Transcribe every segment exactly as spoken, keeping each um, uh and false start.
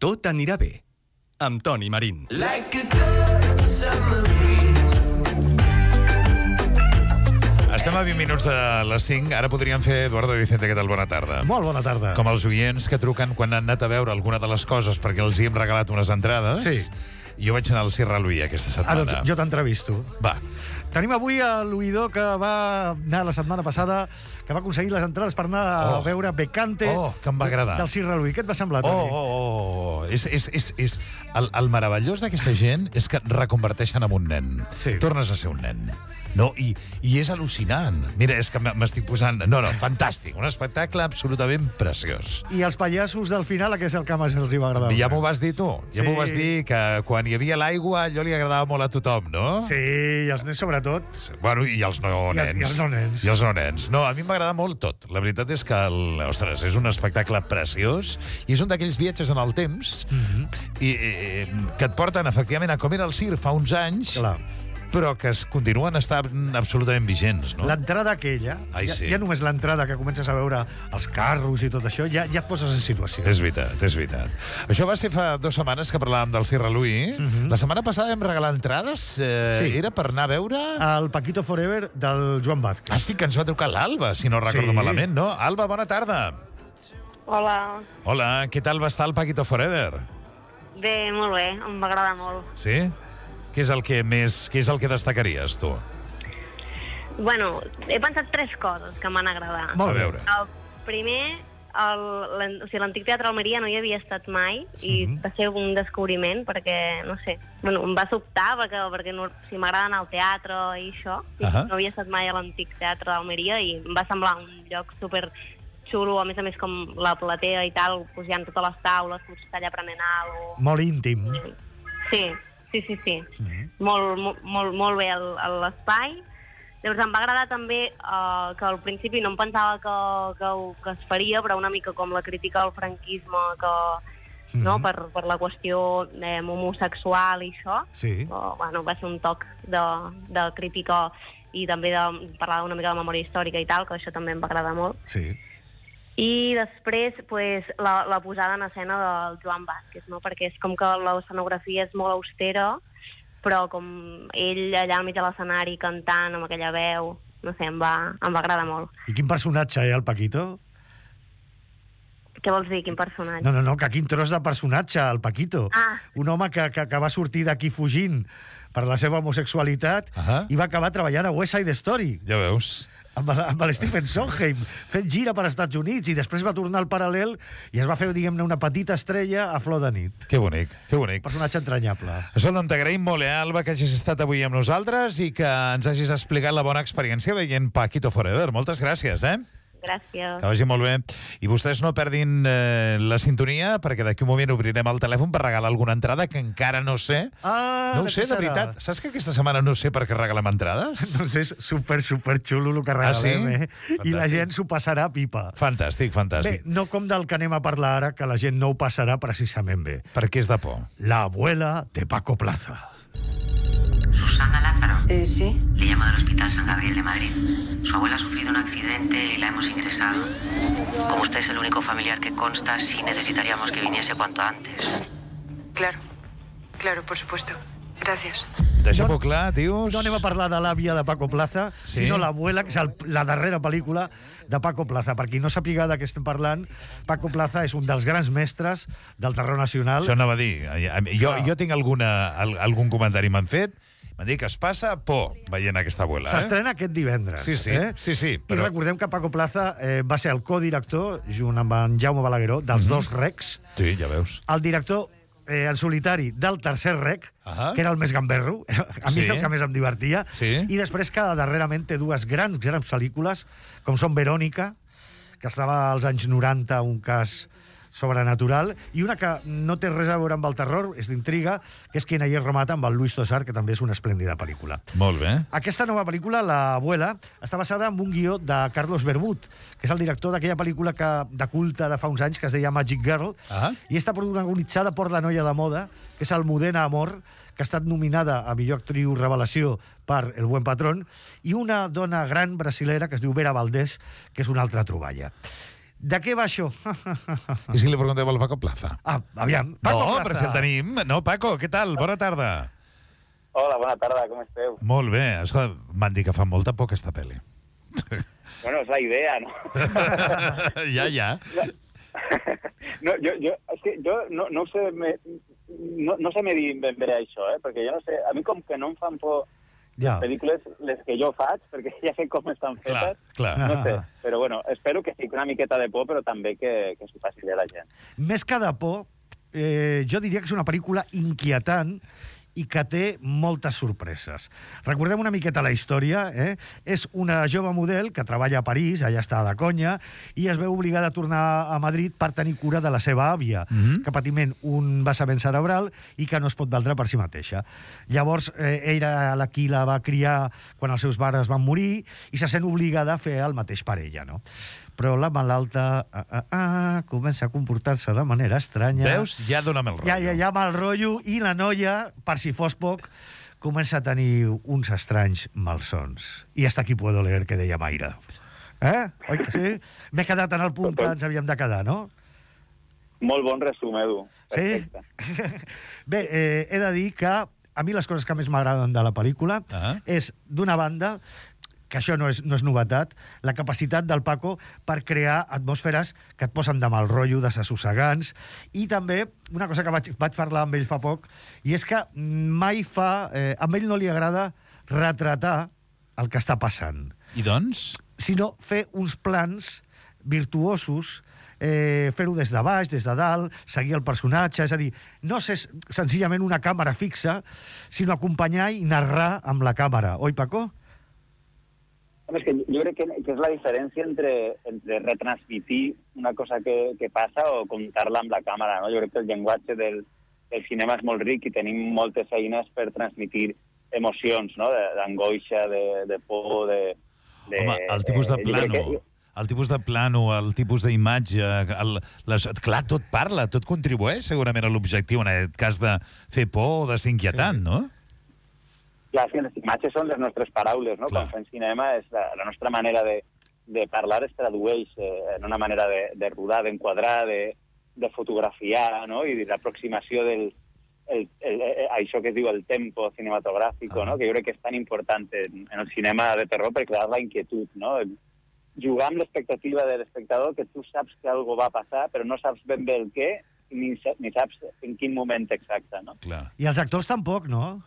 Tot anirà bé, amb Toni Marín. Like a good summer breeze. Estem a vint minuts de les cinc. Ara podríem fer, Eduardo Vicente, què tal? Bona tarda. Molt bona tarda. Com els oients que truquen quan han anat a veure alguna de les coses perquè els hi hem regalat unes entrades. Sí. Jo vaig anar al Cirra Louis aquesta Ah, setmana. doncs jo t'entrevisto. Va. Tenim avui a l'oïdor que va anar la setmana passada, que va aconseguir les entrades per anar a Oh. veure Becante. Oh, que em va agradar. Del Cirra Louis. Què et va semblar, Oh, Toni? oh, oh, oh. És, és, és, és... El, el meravellós d'aquesta gent és que et reconverteixen en un nen. Sí. Tornes a ser un nen. No, i, i és al·lucinant. Mira, és que m'estic posant... No, no, fantàstic. Un espectacle absolutament preciós. I els pallassos del final, que és el que més els hi va agradar. Ja m'ho vas dir tu. Ja Sí. m'ho vas dir, que quan hi havia l'aigua allò li agradava molt a tothom, no? Sí, i els nens sobretot. Bueno, i els no I els- nens. i els no nens. I els no nens. No, a mi m'agrada molt tot. La veritat és que, el, ostres, és un espectacle preciós i és un d'aquells viatges en el temps Mhm. i, i, que et porten, efectivament, a com era el Cir fa uns anys, Clar. però que es continuen estant absolutament vigents, no? L'entrada aquella, Ai, ja, sí. ja només l'entrada que comences a veure els carros i tot això, ja, ja et poses en situació. És veritat, és veritat. Això va ser fa dues setmanes que parlàvem del Cirra Louis. Mhm. La setmana passada vam regalar entrades. Eh, Sí. Era per anar a veure... El Paquito Forever del Joan Vázquez. Ah, sí, que ens va trucar l'Alba, si no recordo Sí. malament, no? Alba, bona tarda. Hola. Hola, què tal va estar el Paquito Forever? Bé, molt bé, em va agradar molt. Sí? Què és el que més... Què és el que destacaries, tu? Bueno, he pensat tres coses que m'han agradat. Molt A bé. veure. El primer, el, l'an- o sigui, l'Antic Teatre Almeria no hi havia estat mai i Mhm. va ser un descobriment perquè, no sé, bueno, em va sobtar perquè, perquè no, si m'agrada anar al teatre i això, i Ahà. no havia estat mai a l'Antic Teatre d'Almeria i em va semblar un lloc super xulo, a més a més com la platea i tal, doncs hi ha totes les taules, com si està allà prenent alguna cosa. Molt íntim. Sí, sí, sí, sí. Mhm. Molt, molt, molt, molt bé el- el- l'espai. Llavors em va agradar també uh, que al principi no em pensava que, que, que es faria, però una mica com la crítica al franquisme, que, no, Mhm. per, per la qüestió eh, homosexual i això. Sí. Uh, bueno, va ser un toc de, de crítica i també de parlar una mica de memòria històrica i tal, que això també em va agradar molt. Sí. I després, pues, la, la posada en escena del Joan Vázquez, no? Perquè és com que l'escenografia és molt austera, però com ell allà al mig de l'escenari cantant amb aquella veu, no sé, em va, em va agradar molt. I quin personatge, eh, el Paquito? Què vols dir, quin personatge? No, no, no, que quin tros de personatge, el Paquito. Ah. Un home que, que, que va sortir d'aquí fugint per la seva homosexualitat Ahà. i va acabar treballant a West Side Story Ja veus. amb, el- amb el Stephen Sondheim, fent gira per als Estats Units i després va tornar al paral·lel i es va fer, diguem-ne, una petita estrella a flor de nit. Que bonic, que bonic. Personatge entranyable. Escolta'm, t'agraïm molt, eh, Alba, que hagis estat avui amb nosaltres i que ens hagis explicat la bona experiència veient Paquito Forever. Moltes gràcies, eh? Gràcies. Que vagi molt bé. I vostès no perdin eh, la sintonia, perquè d'aquí un moment obrirem el telèfon per regalar alguna entrada que encara no sé. Ah, no ho de sé, què de serà? veritat. Saps que aquesta setmana no sé per què regalem entrades? Doncs és super, super xulo el que Ah, sí? regalem, eh? I la Fantàstic. gent s'ho passarà a pipa. Fantàstic, Bé, fantàstic. no com del que anem a parlar ara, que la gent no ho passarà precisament bé. Per què és de por? La abuela de Paco Plaza. Susana Lázaro. Eh, sí. Le llamo del Hospital San Gabriel de Madrid. Su abuela ha sufrido un accidente y la hemos ingresado. Como usted es el único familiar que consta, sí necesitaríamos que viniese cuanto antes. Claro. Claro, por supuesto. Gracias. Deixa-m'ho clar, tios. No anem a parlar de l'àvia de Paco Plaza, Sí? sinó l'abuela, que és el, la darrera pel·lícula de Paco Plaza. Per qui no sàpiga de què estem parlant, Paco Plaza és un dels grans mestres del terror nacional. Això anava a dir. Jo, Clar. jo tinc alguna, al- algun comentari m'han fet. M'han dit que es passa por veient aquesta abuela. Eh? S'estrena aquest divendres. Sí, sí, eh? sí, sí, Però... però- I recordem que Paco Plaza eh, va ser el codirector, junt amb en Jaume Balagueró, dels Mhm. dos recs, Sí, ja veus. el director eh, en solitari del tercer rec, Ahà. que era el més gamberro, a mi Sí. és el que més em divertia, Sí. i després que darrerament té dues grans, grans pel·lícules, com són Verònica, que estava als anys noranta, un cas sobrenatural, i una que no té res a veure amb el terror, és d'intriga, que és Quien ayer remata, amb el Luis Tosar, que també és una esplèndida pel·lícula. Molt bé. Aquesta nova pel·lícula, La abuela, està basada en un guió de Carlos Berbut, que és el director d'aquella pel·lícula que, de culte de fa uns anys, que es deia Magic Girl, Ah. i està protagonitzada per la noia de moda, que és Almudena Amor, que ha estat nominada a millor actriu revelació per El buen patrón, i una dona gran brasilera que es diu Vera Valdés, que és una altra troballa. De què va això? I si li preguntem al Paco Plaza? Ah, aviam. Paco No, Plaza. però si el tenim. No, Paco, què tal? Bona tarda. Hola, bona tarda, com esteu? Molt bé. Escolta, m'han dit que fa molta por aquesta pel·li. Bueno, és la idea, no? ja, ja. No, jo, jo, és que jo no, no sé me, no, no sé medir ben bé això, eh? Perquè jo no sé, a mi com que no em fan por Ja. pel·lícules les que jo faig, perquè ja sé com estan Clar, fetes, clar. no sé, però bueno, espero que sigui una miqueta de por, però també que, que s'ho faci bé la gent. Més que de por, eh, jo diria que és una pel·lícula inquietant i que té moltes sorpreses. Recordem una miqueta la història. Eh? És una jove model que treballa a París, allà està de conya, i es veu obligada a tornar a Madrid per tenir cura de la seva àvia, Mhm. que patiment un vessament cerebral i que no es pot valdre per si mateixa. Llavors, eh, ella la qui la va criar quan els seus pares van morir i se sent obligada a fer el mateix per ella, no? Però la malalta ah, ah, ah, comença a comportar-se de manera estranya. Veus? Ja dóna'm el rotllo. Ja, ja, ja mal rotllo, i la noia, per si fos poc, comença a tenir uns estranys malsons. I hasta aquí puedo leer, que deia Mayra. Eh? Oi que sí? M'he quedat en el punt que ens havíem de quedar, no? Molt bon resum, Edu. Sí? Perfecte. Bé, eh, he de dir que a mi les coses que més m'agraden de la pel·lícula Ah. és, d'una banda, que això no és, no és novetat, la capacitat del Paco per crear atmosferes que et posen de mal rotllo, desassossegants, i també una cosa que vaig, vaig parlar amb ell fa poc, i és que mai fa... Eh, a ell no li agrada retratar el que està passant, I doncs? sinó fer uns plans virtuosos, eh, fer-ho des de baix, des de dalt, seguir el personatge, és a dir, no ser senzillament una càmera fixa, sinó acompanyar i narrar amb la càmera. Oi, Paco? És que jo crec que, que és la diferència entre, entre retransmitir una cosa que, que passa o contar-la amb la càmera, no? Jo crec que el llenguatge del, del cinema és molt ric i tenim moltes eines per transmitir emocions, no? D'angoixa, de, de por, de... de Home, el tipus de eh, jo crec plano, que- el tipus de plano, el tipus d'imatge, el, les, clar, tot parla, tot contribueix segurament a l'objectiu, en aquest cas de fer por o de ser inquietant, no? Clar, és que les imatges són les nostres paraules, no? Clar. Quan fem cinema, és la, la nostra manera de, de parlar es tradueix eh, en una manera de, de rodar, d'enquadrar, de, de fotografiar, no? I l'aproximació del... El, el, el, això que es diu el tempo cinematogràfic, Ah. no? Que jo crec que és tan important en, en el cinema de terror per crear la inquietud, no? Jugar amb l'expectativa de l'espectador, que tu saps que algo va passar, però no saps ben bé el què, ni, sa- ni saps en quin moment exacte, no? Clar. I els actors tampoc, no?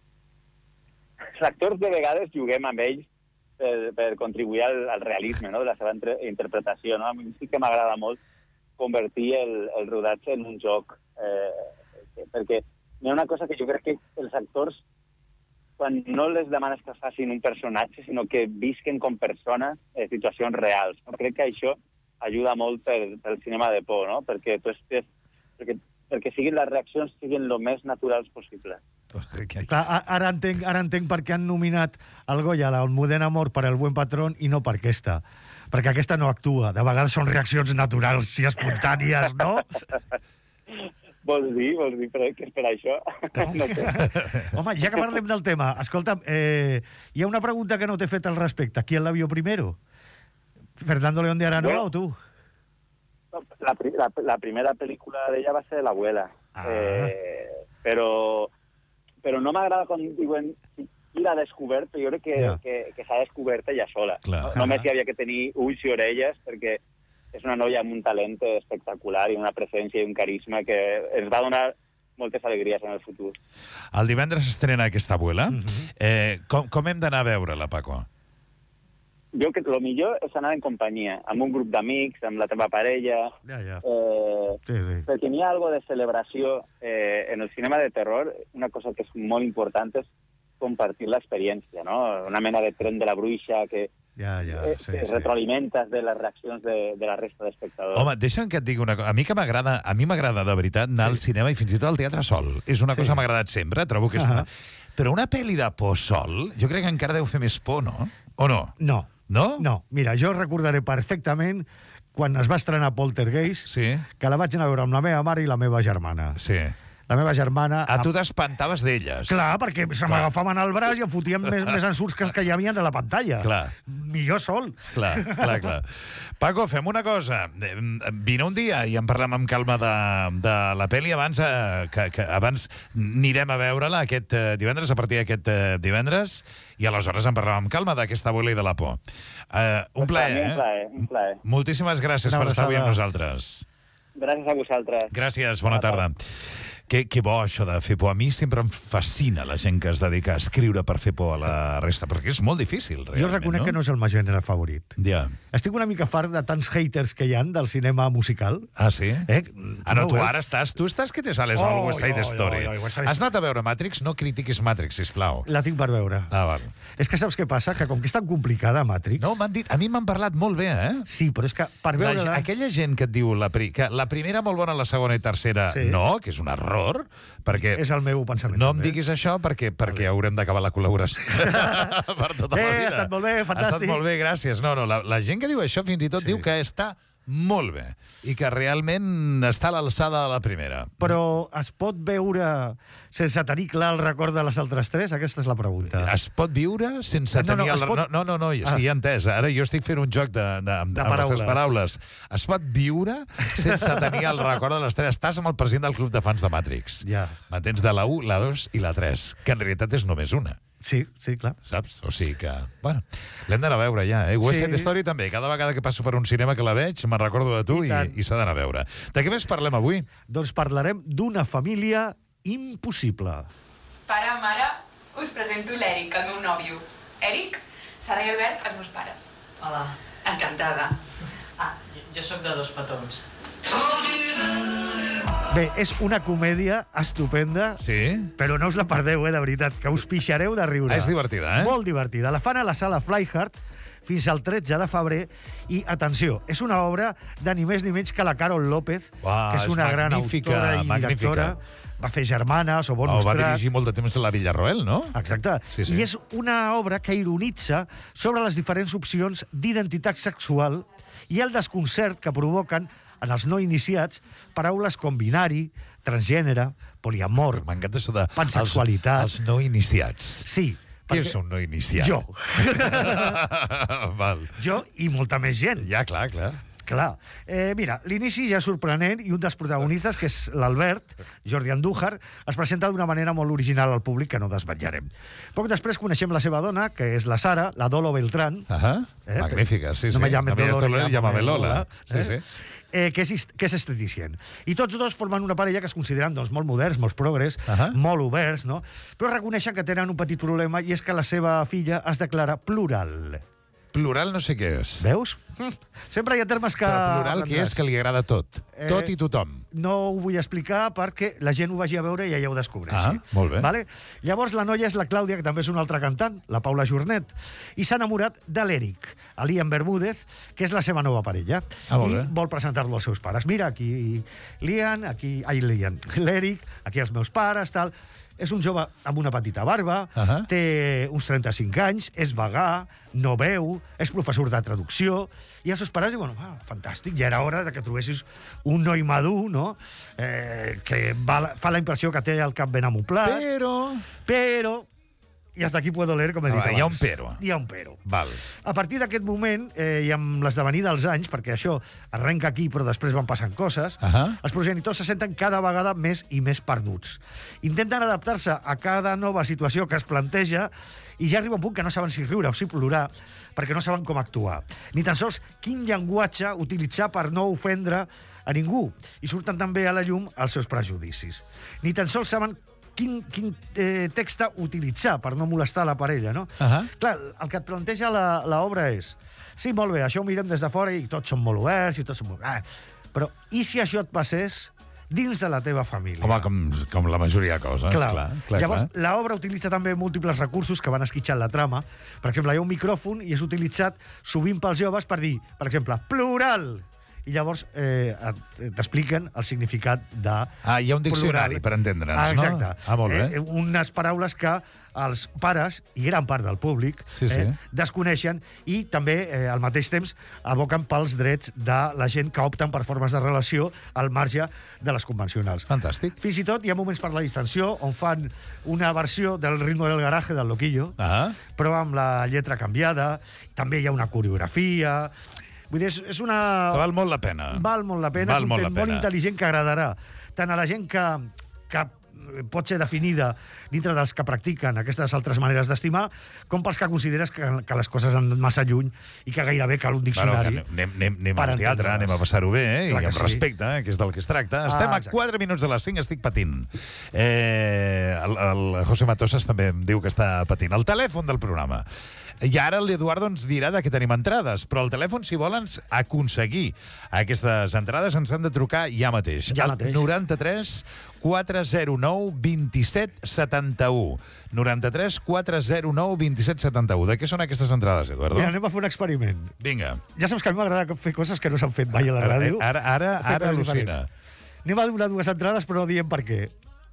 Els actors de vegades juguem amb ells per, per contribuir al, al realisme, no? De la seva entre, interpretació, no? A mi sí que m'agrada molt convertir el, el rodatge en un joc, eh, perquè hi ha una cosa que jo crec que els actors, quan no les demanes que facin un personatge, sinó que visquen com persones eh, situacions reals. No? Crec que això ajuda molt pel, pel cinema de por, no? Perquè tu estés, perquè, perquè siguin les reaccions siguin el més naturals possible. Clar, a- ara entenc, ara entenc per què han nominat el Goya, el Modern Amor, per El buen patrón i no per aquesta. Perquè aquesta no actua. De vegades són reaccions naturals i espontànies, no? Vols dir? Vols dir per, que és per això? No sé. Home, ja que parlem del tema, escolta'm, eh, hi ha una pregunta que no t'he fet al respecte. ¿Quién la vio primero? ¿Fernando León de Aranoa Bueno. o tu? La, pri- la, la primera pel·lícula d'ella va ser L'Abuela. Ah. Eh, però, però no m'agrada quan diuen qui l'ha descobert, però jo crec que, Ja. que, que s'ha descobert ella sola. Clar. No, només hi havia que tenir ulls i orelles, perquè és una noia amb un talent espectacular i una presència i un carisma que ens va donar moltes alegries en el futur. El divendres s'estrena aquesta abuela. Mhm. eh, com, com hem d'anar a veure-la, Paco? Jo crec que el millor és anar en companyia, amb un grup d'amics, amb la teva parella, Ja, ja. eh, Sí, sí. perquè n'hi ha algo de celebració eh, en el cinema de terror. Una cosa que és molt important és compartir l'experiència, no? Una mena de tren de la bruixa que Ja, ja, eh, sí, que sí. retroalimentes de les reaccions de, de la resta d'espectadors. Home, deixa'm que et digui una cosa. A mi que m'agrada, a mi m'agrada de veritat anar al cinema i fins i tot al teatre sol. És una Sí. cosa que m'ha agradat sempre, trobo que és... Ah. Una... Però una pel·li de por sol, jo crec que encara deu fer més por, no? O no? No. No? No, mira, jo recordaré perfectament quan es va estrenar Poltergeist, Sí, que la vaig anar a veure amb la meva mare i la meva germana. sí. la meva germana... A tu t'espantaves d'elles. Clar, perquè se m'agafaven al braç i em fotien més, més ensurts que els que hi havia de la pantalla. Clar. Millor sol. Clar, clar, clar. Paco, fem una cosa. Vine un dia i en parlem amb calma de, de la pel·li abans, eh, que, que abans anirem a veure-la aquest eh, divendres, a partir d'aquest eh, divendres, i aleshores en parlem amb calma d'aquesta abuela i de la por. Eh, un plaer, Un plaer, eh? un plaer. Moltíssimes gràcies Una per estar avui amb abraçada. nosaltres. Gràcies a vosaltres. Gràcies, bona tarda. Que, que bo, això de fer por. A mi sempre em fascina la gent que es dedica a escriure per fer por a la resta, perquè és molt difícil, realment, Jo reconec no? que no és el meu gènere favorit. Ja. Estic una mica fart de tants haters que hi han del cinema musical. Ah, sí? Eh? Ah, no, ho tu veus? ara estàs... Tu estàs que te sales Oh, al West Side oi, Story. oi, oi, West Side Has anat a veure Matrix? No critiquis Matrix, sisplau. La tinc per veure. Ah, val. És que saps què passa? Que com que és tan complicada, Matrix... No, m'han dit... A mi m'han parlat molt bé, eh? Sí, però és que per La, veure-la... aquella gent que et diu la, pri, que la primera molt bona, la segona i tercera Sí. no, que és un error, perquè... És el meu pensament. No em també. diguis això perquè perquè haurem d'acabar la col·laboració per tota Bé, la vida. ha estat molt bé, Ha fantàstic. estat molt bé, gràcies. No, no, la, la gent que diu això fins i tot Sí. diu que està molt bé i que realment està a l'alçada de la primera. Però es pot veure sense tenir clar el record de les altres tres? Aquesta és la pregunta. Es pot viure sense No, no, tenir... es el... pot- no, no, no, no, Ah. sí, ja he entès. Ara jo estic fent un joc de, de, de, De amb les teves paraules. paraules. Es pot viure sense tenir el record de les tres. Estàs amb el president del club de fans de Matrix. Ja. M'entens? De la u, la dos i la tres, que en realitat és només una. Sí, sí, clar. Saps? O sigui que... Bueno, l'hem d'anar a veure ja, eh? West Sí. Side Story també. Cada vegada que passo per un cinema que la veig, me'n recordo de tu I i, tant. i s'ha d'anar a veure. De què més parlem avui? Doncs parlarem d'una família impossible. Pare, mare, us presento l'Eric, el meu nòvio. Eric, Sara i Albert, els meus pares. Hola. Encantada. Ah, jo, jo sóc de Dos Petons. Bé, és una comèdia estupenda, Sí? però no us la perdeu, eh, de veritat, que us pixareu de riure. Ah, és divertida, eh? Molt divertida. La fan a la sala Flyhard fins al tretze de febrer i, atenció, és una obra de ni més ni menys que la Carol López, Uah, que és és una gran magnífica, autora i magnífica. directora. Va fer Germanes o Oh, Bonus va Track. dirigir molt de temps a la Villarroel, no? Exacte. Sí, sí. I és una obra que ironitza sobre les diferents opcions d'identitat sexual i el desconcert que provoquen en els no iniciats paraules com binari, transgènere, poliamor, M'encanta això de... pansexualitat. Els, els no iniciats. Sí. Què perquè és un no iniciat? Jo. Val. Jo i molta més gent. Ja, clar, clar. Clar. Eh, mira, l'inici ja és sorprenent i un dels protagonistes, que és l'Albert, Jordi Andújar, es presenta d'una manera molt original al públic que no desvetllarem. Poc després coneixem la seva dona, que és la Sara, la Dolo Beltrán. Ahà, Eh, magnífica, sí, no sí. me llames me Dolor, Dolor, llámame llámame Lola. Lola, Sí, eh? sí. Eh, que, és, ist- que és esteticient. I tots dos formen una parella que es consideren doncs, molt moderns, molt progres, Ahà. molt oberts, no? Però reconeixen que tenen un petit problema i és que la seva filla es declara plural. Plural no sé què és. Veus? Hm. Sempre hi ha termes que... Però plural què és? Que li agrada tot. Eh, Tot i tothom. No ho vull explicar perquè la gent ho vagi a veure i ja ho descobreixi. Ah, molt bé. Vale? Llavors la noia és la Clàudia, que també és una altra cantant, la Paula Jornet, i s'ha enamorat de l'Eric, Liam Bermúdez, que és la seva nova parella. Ah, molt I bé. vol presentar-lo als seus pares. Mira, aquí Liam, aquí... Ai, Liam. L'Eric, aquí els meus pares, tal... És un jove amb una petita barba, Ahà. té uns trenta-cinc anys, és vegà, no veu, és professor de traducció, i els seus pares diuen, ah, fantàstic, ja era hora de que trobessis un noi madur, no?, eh, que va, fa la impressió que té el cap ben amoplat, Però... però... I hasta aquí puedo leer, com he dit Ah, abans. hi ha un però. Hi ha un però. Val. A partir d'aquest moment, eh, i amb l'esdevenir dels anys, perquè això arrenca aquí però després van passant coses, Ahà. els progenitors se senten cada vegada més i més perduts. Intenten adaptar-se a cada nova situació que es planteja i ja arriba un punt que no saben si riure o si plorar perquè no saben com actuar. Ni tan sols quin llenguatge utilitzar per no ofendre a ningú. I surten també a la llum els seus prejudicis. Ni tan sols saben quin, quin eh, text utilitzar per no molestar la parella, no? Ahà. Clar, el que et planteja la- l'obra és sí, molt bé, això ho mirem des de fora i tots són molt oberts i tots són molt... Ah, però i si això et passés dins de la teva família? Home, com, com la majoria de coses, clar. Clar. clar, Llavors, clar. l'obra utilitza també múltiples recursos que van esquitxant la trama. Per exemple, hi ha un micròfon i és utilitzat sovint pels joves per dir, per exemple, plural. i llavors eh, et- t'expliquen el significat de... Ah, hi ha un diccionari, per entendre'ns, ah, no? exacte. Ah, molt bé. Eh, unes paraules que els pares i gran part del públic Sí, sí. Eh, desconeixen i també, eh, al mateix temps, aboquen pels drets de la gent que opten per formes de relació al marge de les convencionals. Fantàstic. Fins i tot hi ha moments per la distensió on fan una versió del ritmo del garaje del Loquillo, Ah, però amb la lletra canviada. També hi ha una coreografia. Vull dir, és, és una... que val molt la pena. Val molt la pena, Val és un molt tema la molt pena. intel·ligent que agradarà tant a la gent que, que pot ser definida dintre dels que practiquen aquestes altres maneres d'estimar, com pels que consideres que, que les coses han anat massa lluny i que gairebé cal un Bueno, diccionari. que anem, anem, anem per al teatre, entendre'ls. anem a passar-ho bé, eh? Clar I que amb sí. respecte, eh? Que és del que es tracta. Ah, Estem a exacte. quatre minuts de les cinc, estic patint. Eh, el, el José Matosas també em diu que està patint. El telèfon del programa. I ara l'Eduardo ens dirà de què tenim entrades, però el telèfon, si volen aconseguir aquestes entrades, ens han de trucar ja mateix. Ja Al mateix. noranta-tres quatre zero nou vint set setanta-u. noranta-tres quatre zero nou vint set setanta-u. De què són aquestes entrades, Eduardo? Mira, anem a fer un experiment. Vinga. Ja saps que a mi m'agrada fer coses que no s'han fet mai a la Ara, ràdio. ara, ara, Fer ara coses al·lucina. diferents. Anem a donar dues entrades, però no diem per què.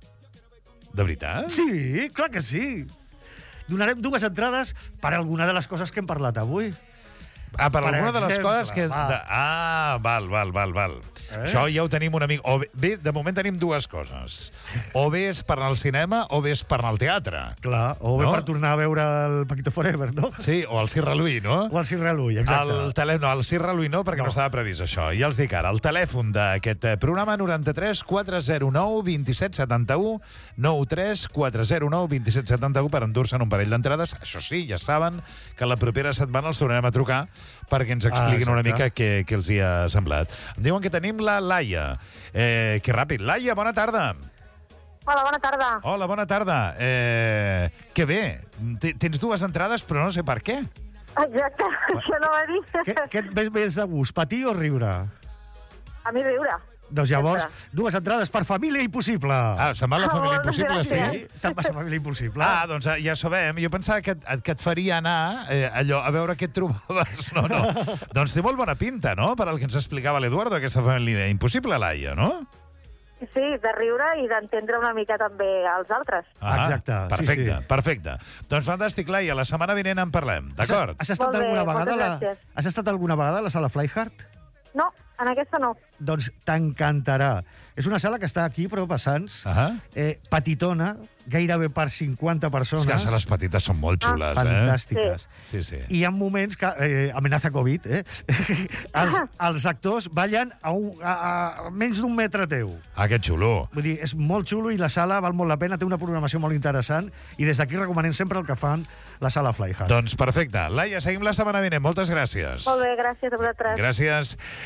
De veritat? Sí, clar que sí. Donarem dues entrades per alguna de les coses que hem parlat avui. Ah, per, Per alguna de les exemple, coses que... va. De... Ah, val, val, val, val. Eh? Això ja ho tenim una mica... O bé, bé, de moment tenim dues coses. O bé és per anar al cinema o bé és per anar al teatre. Clar, o bé No? per tornar a veure el Paquito Forever, no? Sí, o al Cirra Lui, no? O el Cirra Lui, exacte. El tele... No, el Cirra Lui no, perquè no. No. no estava previst això. Ja els dic ara. El telèfon d'aquest eh, programa, noranta-tres quatre zero nou vint set setanta-u, noranta-tres quatre zero nou vint set setanta-u, per endur-se'n un parell d'entrades. Això sí, ja saben que la propera setmana els tornarem a trucar perquè ens expliquin Ah, una exacte. mica què, què els hi ha semblat. Em diuen que tenim la Laia. Eh, que ràpid. Laia, bona tarda. Hola, bona tarda. Hola, bona tarda. Eh, que bé. T- Tens dues entrades, però no sé per què. Exacte, això no va dir. Què, què et ves més de gust, patir o riure? A mi riure. Doncs llavors, Sempre. dues entrades per Família Impossible. Ah, se'n va la família Moltes impossible, sí? gràcies. Sí, te'n vas a Família Impossible. Ah, doncs eh, ja sabem. Jo pensava que, et- que et faria anar eh, allò, a veure què et trobaves. No, no. Doncs té molt bona pinta, no?, per al que ens explicava l'Eduardo, aquesta família impossible, Laia, no? Sí, de riure i d'entendre una mica també els altres. Exacte, sí, Perfecte, sí. perfecte. Doncs fantàstic, Laia. La setmana vinent en parlem, d'acord? Has, has estat Molt bé, alguna vegada a moltes la, gràcies. has estat alguna vegada a la sala Flyhard? No, en aquesta no. Doncs t'encantarà. És una sala que està aquí, però a Sants, Ahà. eh, petitona, gairebé per cinquanta És persones. que les sales petites són molt xules, eh? Fantàstiques. Sí, sí. I hi ha moments que, eh, amenaça Covid, eh? els, els actors ballen a, un, a, a menys d'un metre teu. Ah, que xulo. Vull dir, és molt xulo i la sala val molt la pena, té una programació molt interessant i des d'aquí recomanem sempre el que fan la sala Flyhard. Doncs perfecte. Laia, seguim la setmana vinent. Moltes gràcies. Molt bé, gràcies a vosaltres. Gràcies.